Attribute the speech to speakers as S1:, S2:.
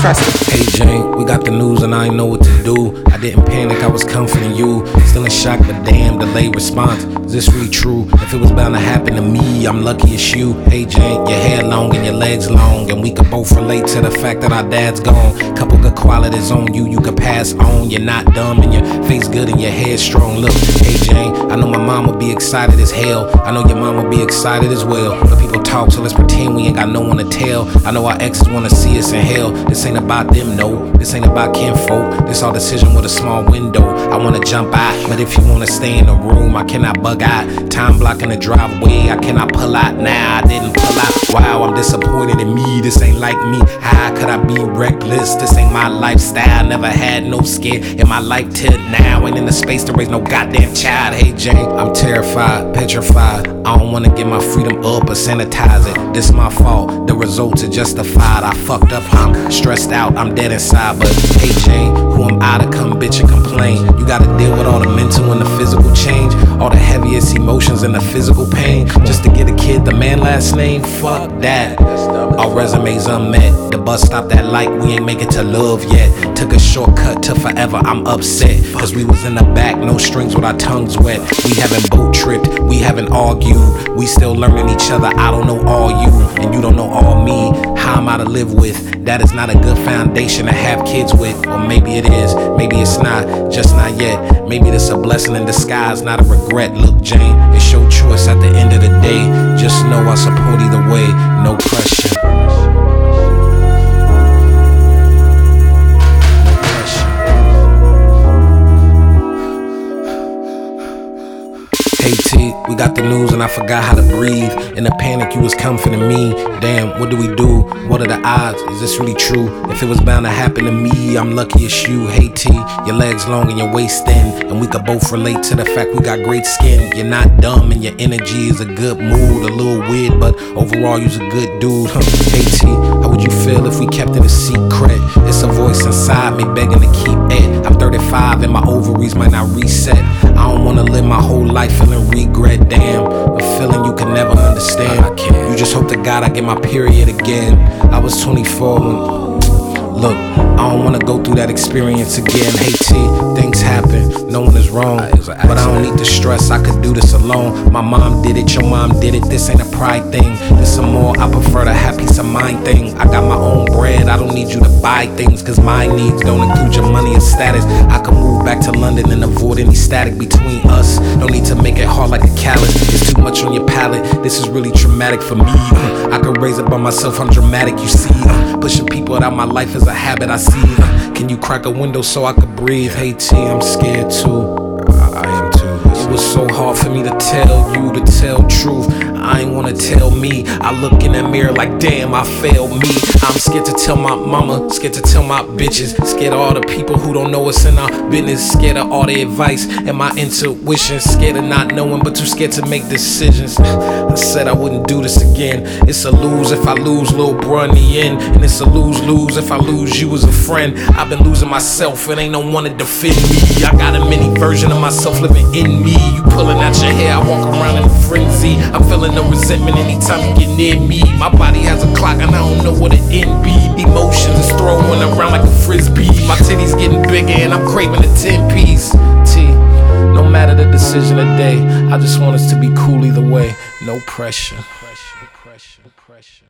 S1: trust me.
S2: Hey Jane, we got the news and I ain't know what to do. I didn't panic, I was comforting you. Still in shock, but damn, delayed response. Is this really true? If it was bound to happen to me, I'm lucky it's you. Hey Jane, your hair long and your legs long, and we could both relate to the fact that our dad's gone. Couple good qualities on you, you can pass on. You're not dumb and your face good and your hair strong. Look, hey Jane, I know my mom would be excited as hell. I know your mom would be excited as well. But people talk, so let's pretend we ain't got no one to tell. I know our exes wanna see us in hell. This ain't about them, no. This ain't about kinfolk. This our decision with a small window. I wanna jump out, but if you wanna stay in the room, I cannot bug out. Time blocking the driveway, I cannot pull out now. I didn't pull out. Wow, I'm disappointed in me. This ain't like me. How could I be reckless? This ain't my lifestyle. Never had no skin in my life till now. Ain't in the space to raise no goddamn child. Hey Jane, I'm terrified, petrified. I don't wanna give my freedom up or sanitize it. This my fault. The results are justified. I fucked up. I'm stressed out. I'm dead inside. But hey Jane, who am I to come bitch and complain? You gotta deal with all the mental and the physical change, all the heaviest emotions and the physical pain, just to get a kid the man last name. Fuck that. Our resumes unmet. The bus stopped at light. We ain't make it to love yet. Took a shortcut to forever. I'm upset cause we was in the back, no strings with our tongues wet. We haven't boat tripped. We haven't argued. We still learning each other. I don't know all you and you don't know all me. How am I to live with? That is not a good foundation to have kids with. Or maybe it is, maybe it's not, just not yet. Maybe this a blessing in disguise, not a regret. Look Jane, it's your choice at the end of the day. Just know I support either way, no pressure. Hey T, we got the news and I forgot how to breathe. In the panic, you was comforting me. Damn, what do we do? What are the odds? Is this really true? If it was bound to happen to me, I'm lucky it's you. Hey T, your legs long and your waist thin, and we could both relate to the fact we got great skin. You're not dumb and your energy is a good mood. A little weird, but overall you's a good dude. Hey T, how would you feel if we kept it a secret? It's a voice inside me begging to keep it. I'm 35 and my ovaries might not reset. I don't wanna live my whole life feeling regret. Damn, a feeling you can never understand. I can't. You just hope to God I get my period again. I was 24 when, look, I don't wanna go through that experience again. Hey T, things happen, no one is wrong, but I don't need to stress, I could do this alone. My mom did it, your mom did it, this ain't a pride thing. This some more, I prefer the happy peace of mind thing. I got my own bread, I don't need you to buy things, cause my needs don't include your money or status. I could move back to London and avoid any static between us. No need to make it hard like a callus, it's too much on your palate. This is really traumatic for me. I could raise it by myself, I'm dramatic, you see. Pushing people out of my life is a habit I see. Can you crack a window so I could breathe? Hey T, I'm scared too. I am too. It was so hard for me to tell you, to tell truth. I ain't wanna tell me. I look in that mirror like damn, I failed me. I'm scared to tell my mama, scared to tell my bitches, scared of all the people who don't know what's in our business, scared of all the advice and my intuition, scared of not knowing but too scared to make decisions. I said I wouldn't do this again. It's a lose if I lose little bro in the end, and it's a lose-lose if I lose you as a friend. I've been losing myself and ain't no one to defend me. I got a mini version of myself living in me. You pulling out your hair, I walk around in a frenzy. I'm feeling no resentment anytime you get near me. My body has a clock and I don't know what it end be. Emotions is throwing around like a frisbee. My titties getting bigger and I'm craving a 10-piece. T, no matter the decision today, I just want us to be cool either way. No pressure.